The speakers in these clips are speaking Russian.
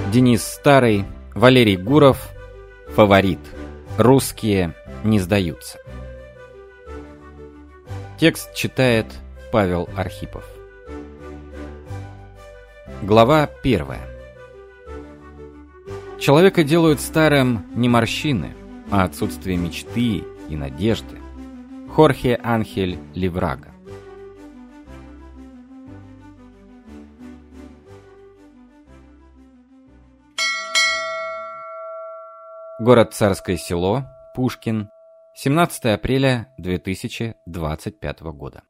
Денис Старый, Валерий Гуров. Фаворит. Русские не сдаются. Текст читает Павел Архипов. Глава 1. Человека делают старым не морщины, а отсутствие мечты и надежды. Хорхе Анхель Ливрага. Город Царское Село, Пушкин, 17 апреля 2025 года.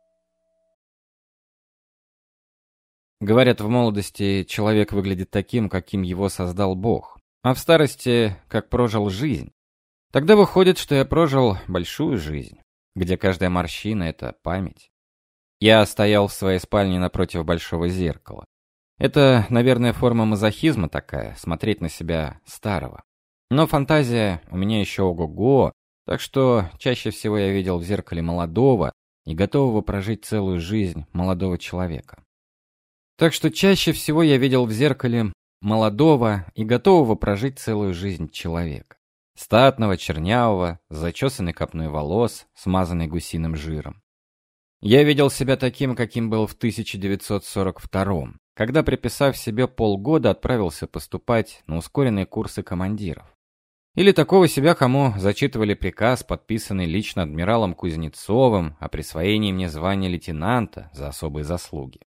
Говорят, в молодости человек выглядит таким, каким его создал Бог, а в старости, как прожил жизнь. Тогда выходит, что я прожил большую жизнь, где каждая морщина — это память. Я стоял в своей спальне напротив большого зеркала. Это, наверное, форма мазохизма такая, смотреть на себя старого. Но фантазия у меня еще ого-го, так что чаще всего я видел в зеркале молодого и готового прожить целую жизнь молодого человека. Так что чаще всего я видел в зеркале молодого и готового прожить целую жизнь человека. Статного, чернявого, с зачесанной копной волос, смазанной гусиным жиром. Я видел себя таким, каким был в 1942-м, когда, приписав себе полгода, отправился поступать на ускоренные курсы командиров. Или такого себя, кому зачитывали приказ, подписанный лично адмиралом Кузнецовым о присвоении мне звания лейтенанта за особые заслуги.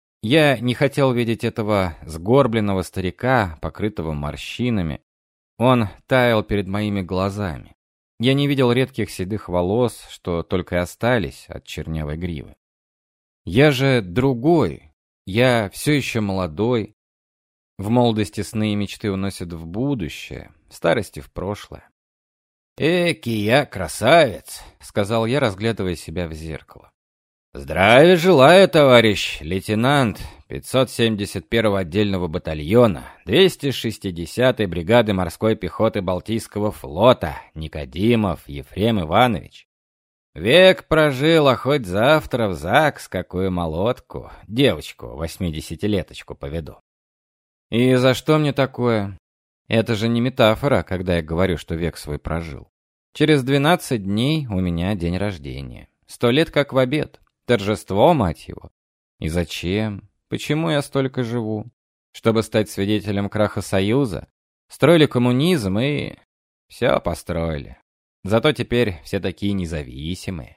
Я не хотел видеть этого сгорбленного старика, покрытого морщинами. Он таял перед моими глазами. Я не видел редких седых волос, что только и остались от чернявой гривы. Я же другой. Я все еще молодой. В молодости сны и мечты уносят в будущее, в старости в прошлое. «Эки я красавец», — сказал я, разглядывая себя в зеркало. «Здравия желаю, товарищ лейтенант 571-го отдельного батальона 260-й бригады морской пехоты Балтийского флота Никодимов Ефрем Иванович. Век прожил, а хоть завтра в ЗАГС какую молодку, девочку 80-леточку поведу». «И за что мне такое? Это же не метафора, когда я говорю, что век свой прожил. Через 12 дней у меня день рождения. 100 лет как в обед. Торжество, мать его. И зачем? Почему я столько живу? Чтобы стать свидетелем краха Союза? Строили коммунизм и... все построили. Зато теперь все такие независимые.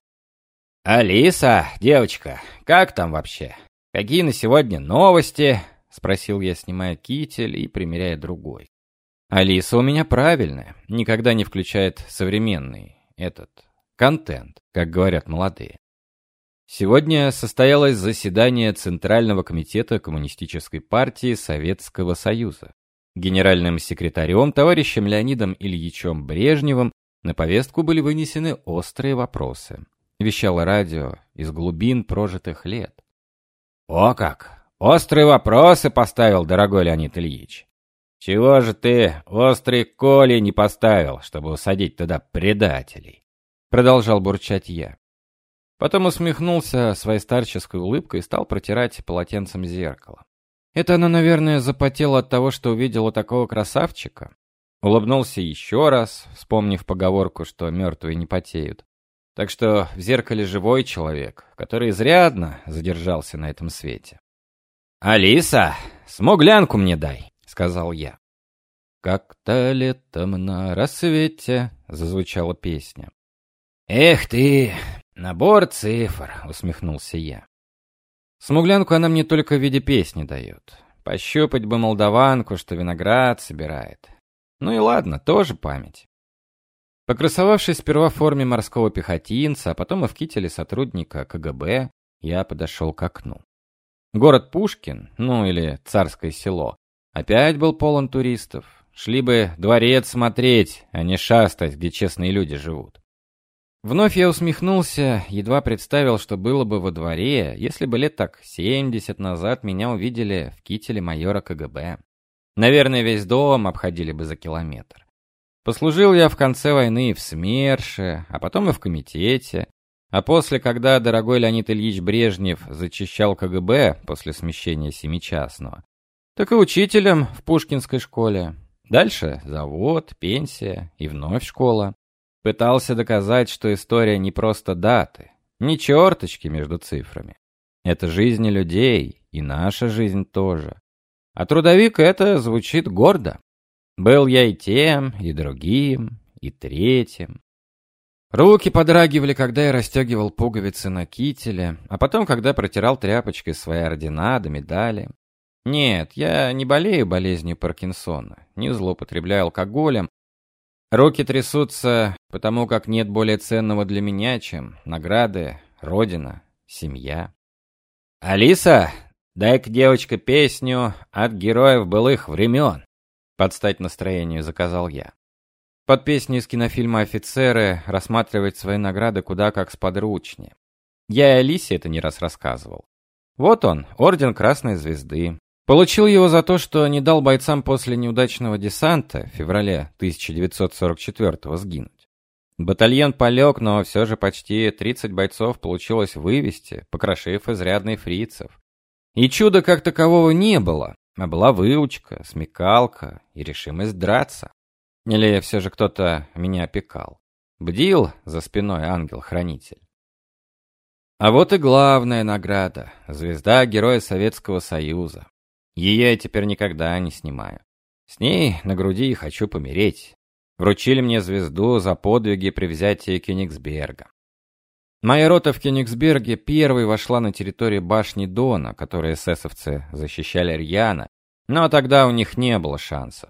«Алиса, девочка, как там вообще? Какие на сегодня новости?» — спросил я, снимая китель и примеряя другой. Алиса у меня правильная, никогда не включает современный, контент, как говорят молодые. Сегодня состоялось заседание Центрального комитета Коммунистической партии Советского Союза. Генеральным секретарем товарищем Леонидом Ильичем Брежневым на повестку были вынесены острые вопросы. Вещало радио из глубин прожитых лет. «О как! Острые вопросы поставил, дорогой Леонид Ильич! Чего же ты острые коли не поставил, чтобы усадить туда предателей?» Продолжал бурчать я. Потом усмехнулся своей старческой улыбкой и стал протирать полотенцем зеркало. Это оно, наверное, запотело от того, что увидело такого красавчика. Улыбнулся еще раз, вспомнив поговорку, что мертвые не потеют. Так что в зеркале живой человек, который изрядно задержался на этом свете. «Алиса, смуглянку мне дай», — сказал я. «Как-то летом на рассвете», — зазвучала песня. «Эх ты, набор цифр», — усмехнулся я. Смуглянку она мне только в виде песни дает. Пощупать бы молдаванку, что виноград собирает. Ну и ладно, тоже память. Покрасовавшись сперва в форме морского пехотинца, а потом и в кителе сотрудника КГБ, я подошел к окну. Город Пушкин, ну или Царское Село, опять был полон туристов. Шли бы дворец смотреть, а не шастать, где честные люди живут. Вновь я усмехнулся, едва представил, что было бы во дворе, если бы лет так 70 назад меня увидели в кителе майора КГБ. Наверное, весь дом обходили бы за километр. Послужил я в конце войны в СМЕРШе, а потом и в комитете. А после, когда дорогой Леонид Ильич Брежнев зачищал КГБ после смещения Семичастного, так и учителем в Пушкинской школе. Дальше завод, пенсия и вновь школа. Пытался доказать, что история не просто даты, не черточки между цифрами. Это жизни людей, и наша жизнь тоже. А трудовик это звучит гордо. Был я и тем, и другим, и третьим. Руки подрагивали, когда я расстегивал пуговицы на кителе, а потом, когда протирал тряпочкой свои ордена да медали. Нет, я не болею болезнью Паркинсона, не злоупотребляю алкоголем. Руки трясутся, потому как нет более ценного для меня, чем награды, родина, семья. «Алиса, дай-ка, девочка, песню от героев былых времен», — под стать настроению заказал я. Под песню из кинофильма «Офицеры» рассматривать свои награды куда как сподручнее. Я и Алисе это не раз рассказывал. Вот он, орден Красной Звезды. Получил его за то, что не дал бойцам после неудачного десанта в феврале 1944-го сгинуть. Батальон полег, но все же почти 30 бойцов получилось вывести, покрошив изрядный фрицев. И чуда как такового не было, а была выучка, смекалка и решимость драться. Или все же кто-то меня опекал. Бдил за спиной ангел-хранитель. А вот и главная награда — звезда Героя Советского Союза. Ее я теперь никогда не снимаю. С ней на груди хочу помереть. Вручили мне звезду за подвиги при взятии Кёнигсберга. Моя рота в Кёнигсберге первой вошла на территорию башни Дона, которую эсэсовцы защищали рьяно, но тогда у них не было шансов.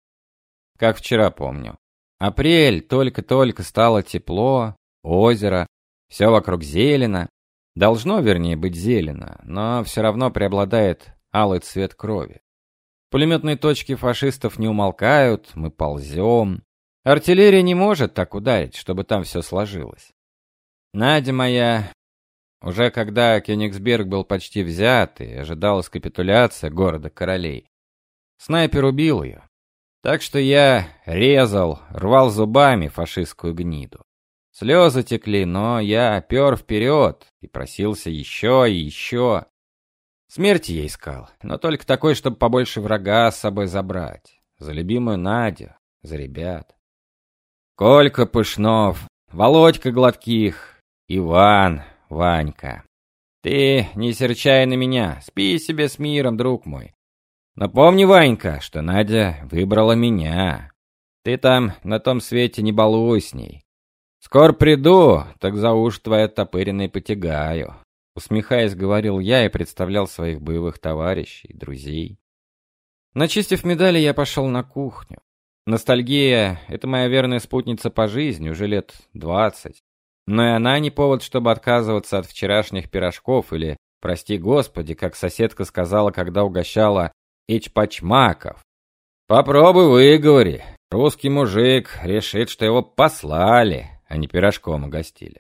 Как вчера помню. Апрель, только-только стало тепло, озеро, все вокруг зелено. Должно, вернее, быть зелено, но все равно преобладает алый цвет крови. Пулеметные точки фашистов не умолкают, мы ползем. Артиллерия не может так ударить, чтобы там все сложилось. Надя моя, уже когда Кёнигсберг был почти взят и ожидалась капитуляция города королей, снайпер убил ее. Так что я резал, рвал зубами фашистскую гниду. Слезы текли, но я пер вперед и просился еще и еще. Смерти я искал, но только такой, чтобы побольше врага с собой забрать. За любимую Надю, за ребят. Колька Пышнов, Володька Гладких, Иван, Ванька. Ты не серчай на меня, спи себе с миром, друг мой. Но помни, Ванька, что Надя выбрала меня. Ты там на том свете не балуй с ней. Скоро приду, так за уши твои оттопыренные потягаю. Усмехаясь, говорил я и представлял своих боевых товарищей, друзей. Начистив медали, я пошел на кухню. Ностальгия — это моя верная спутница по жизни, уже лет 20. Но и она не повод, чтобы отказываться от вчерашних пирожков или, прости господи, как соседка сказала, когда угощала, ичпачмаков. Попробуй выговори. Русский мужик решит, что его послали, а не пирожком угостили.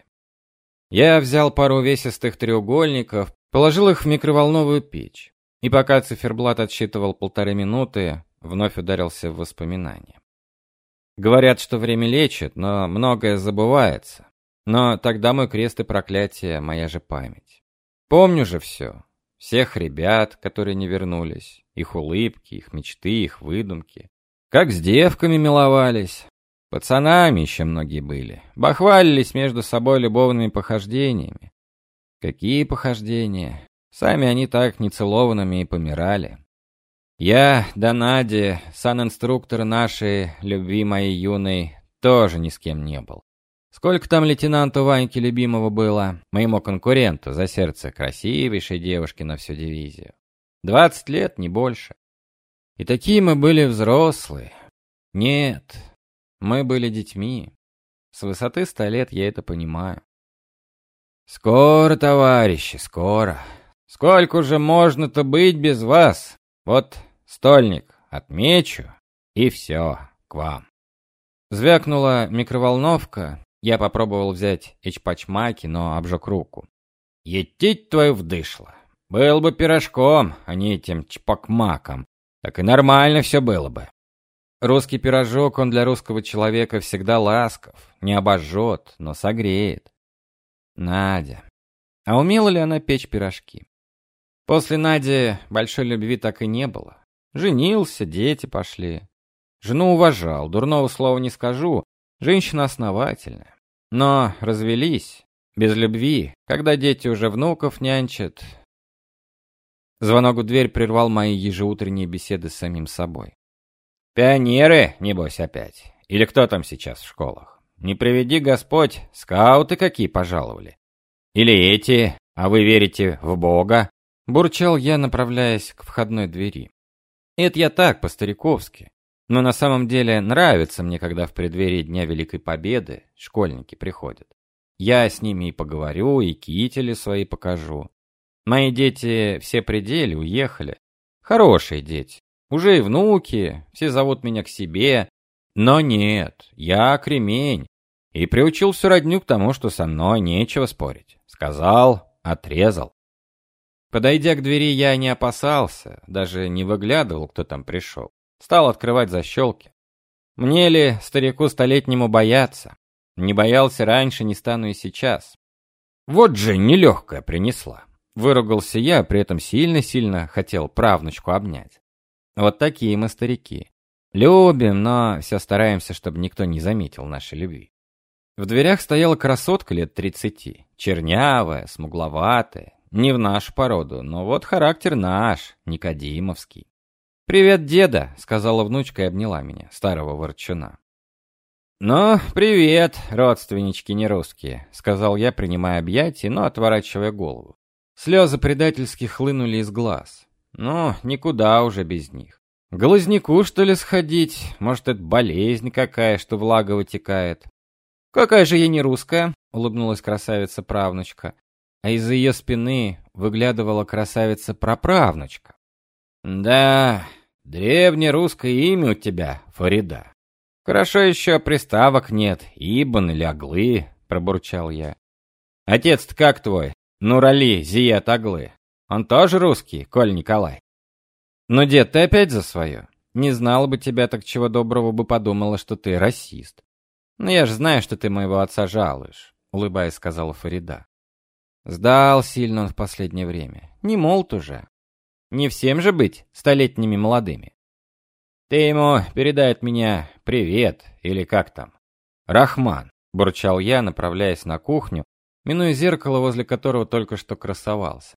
Я взял пару увесистых треугольников, положил их в микроволновую печь. И пока циферблат отсчитывал 1,5 минуты, вновь ударился в воспоминания. Говорят, что время лечит, но многое забывается. Но тогда мой крест и проклятие — моя же память. Помню же все. Всех ребят, которые не вернулись. Их улыбки, их мечты, их выдумки. Как с девками миловались. Пацанами еще многие были. Бахвалились между собой любовными похождениями. Какие похождения? Сами они так нецелованными и помирали. Я, да Надя, санинструктор нашей, любви моей юной, тоже ни с кем не был. Сколько там лейтенанту Ваньки любимого было, моему конкуренту за сердце красивейшей девушки на всю дивизию. 20 лет, не больше. И такие мы были взрослые. Нет, мы были детьми. С высоты 100 лет я это понимаю. Скоро, товарищи, скоро. Сколько же можно-то быть без вас? Вот стольник отмечу, и все, к вам. Звякнула микроволновка. Я попробовал взять эчпачмаки, но обжег руку. Етить твою вдышло. Был бы пирожком, а не этим чпакмаком. Так и нормально все было бы. Русский пирожок, он для русского человека всегда ласков. Не обожжет, но согреет. Надя. А умела ли она печь пирожки? После Нади большой любви так и не было. Женился, дети пошли. Жену уважал, дурного слова не скажу, женщина основательная. Но развелись, без любви, когда дети уже внуков нянчат. Звонок в дверь прервал мои ежеутренние беседы с самим собой. «Пионеры, небось, опять? Или кто там сейчас в школах? Не приведи Господь, скауты какие пожаловали? Или эти, а вы верите в Бога?» Бурчал я, направляясь к входной двери. Это я так, по-стариковски. Но на самом деле нравится мне, когда в преддверии Дня Великой Победы школьники приходят. Я с ними и поговорю, и кители свои покажу. Мои дети все при деле уехали. Хорошие дети. Уже и внуки, все зовут меня к себе. Но нет, я кремень. И приучил всю родню к тому, что со мной нечего спорить. Сказал, отрезал. Подойдя к двери, я не опасался, даже не выглядывал, кто там пришел. Стал открывать защелки. Мне ли, старику столетнему, бояться? Не боялся раньше, не стану и сейчас. Вот же нелегкая принесла. Выругался я, при этом сильно-сильно хотел правнучку обнять. Вот такие мы старики. Любим, но все стараемся, чтобы никто не заметил нашей любви. В дверях стояла красотка лет 30, чернявая, смугловатая. Не в нашу породу, но вот характер наш, никодимовский. «Привет, деда», — сказала внучка и обняла меня, старого ворчуна. «Ну, привет, родственнички нерусские», — сказал я, принимая объятия, но отворачивая голову. Слезы предательски хлынули из глаз. Ну, никуда уже без них. К глазнику, что ли, сходить? Может, это болезнь какая, что влага вытекает? «Какая же я не русская?» — улыбнулась красавица-правнучка. А из-за ее спины выглядывала красавица-праправнучка. «Да, древнерусское имя у тебя, Фарида. Хорошо еще приставок нет, Ибн или Аглы», — пробурчал я. «Отец-то как твой? Нурали, Зият Аглы. Он тоже русский, Коль Николай?» «Ну, дед, ты опять за свое. Не знала бы тебя, так чего доброго бы подумала, что ты расист. Но я же знаю, что ты моего отца жалуешь», — улыбаясь, сказала Фарида. Сдал сильно он в последнее время. Не молод уже. Не всем же быть столетними молодыми. «Ты ему передай от меня привет, или как там?» «Рахман», — бурчал я, направляясь на кухню, минуя зеркало, возле которого только что красовался.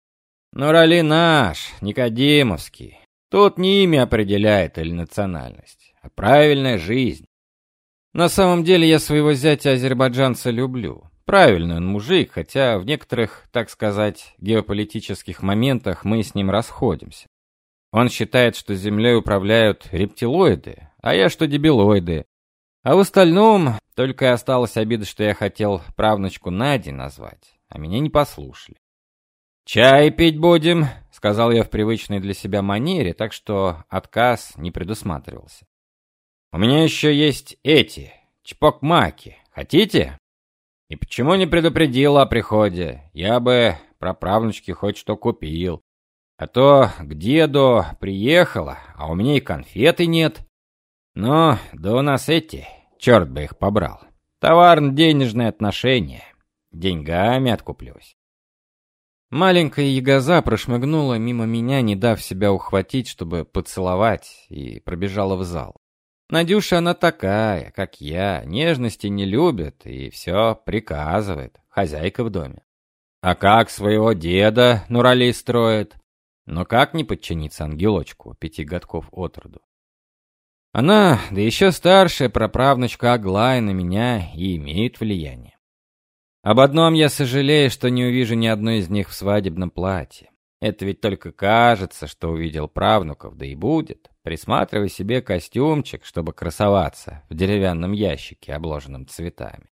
«Нурали наш, никодимовский. Тут не имя определяет или национальность, а правильная жизнь. На самом деле я своего зятя-азербайджанца люблю. Правильный он мужик, хотя в некоторых, так сказать, геополитических моментах мы с ним расходимся. Он считает, что Землей управляют рептилоиды, а я, что дебилоиды. А в остальном только и осталась обида, что я хотел правнучку Надей назвать, а меня не послушали. «Чай пить будем», — сказал я в привычной для себя манере, так что отказ не предусматривался. «У меня еще есть эти, чпок-маки. Хотите? И почему не предупредила о приходе? Я бы про правнучки хоть что купил. А то к деду приехала, а у меня и конфеты нет. Ну, да у нас эти, черт бы их побрал. Товарно-денежные отношения. Деньгами откуплюсь». Маленькая ягоза прошмыгнула мимо меня, не дав себя ухватить, чтобы поцеловать, и пробежала в зал. Надюша она такая, как я, нежности не любит и все приказывает, хозяйка в доме. А как своего деда Нурали строит? Но как не подчиниться ангелочку 5 годков от роду? Она, да еще старшая праправнучка Аглая, на меня и имеет влияние. Об одном я сожалею, что не увижу ни одной из них в свадебном платье. Это ведь только кажется, что увидел правнуков, да и будет. Присматривай себе костюмчик, чтобы красоваться в деревянном ящике, обложенном цветами.